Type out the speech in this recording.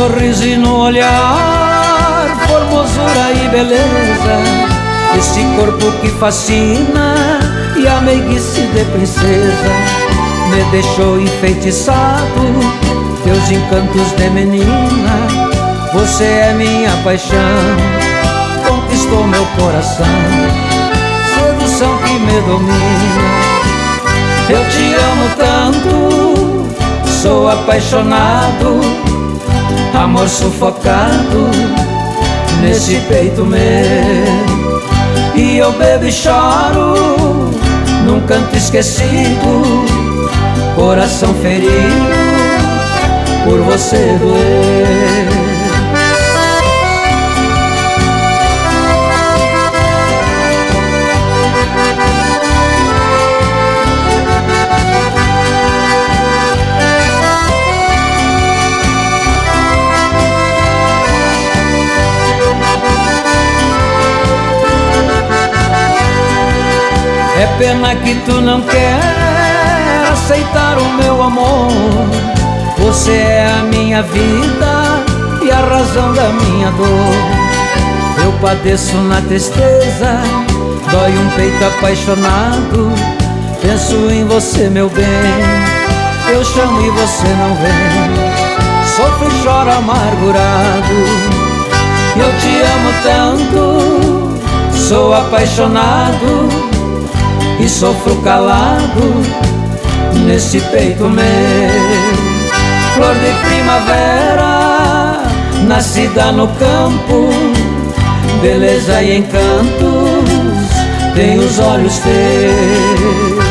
sorriso e no olhar, formosura e beleza, esse corpo que fascina e a meiguice de princesa, me deixou enfeitiçado, teus encantos de menina, você é minha paixão, conquistou meu coração, sedução que me domina. Eu te amo tanto, sou apaixonado, amor sufocado nesse peito meu. E eu bebo e choro num canto esquecido, coração ferido por você doer. É pena que tu não quer aceitar o meu amor. Você é a minha vida e a razão da minha dor. Eu padeço na tristeza, dói um peito apaixonado. Penso em você, meu bem, eu chamo e você não vem. Sofro e choro amargurado. Eu te amo tanto, sou apaixonado e sofro calado nesse peito meu. Flor de primavera, nascida no campo, beleza e encantos tem os olhos teus.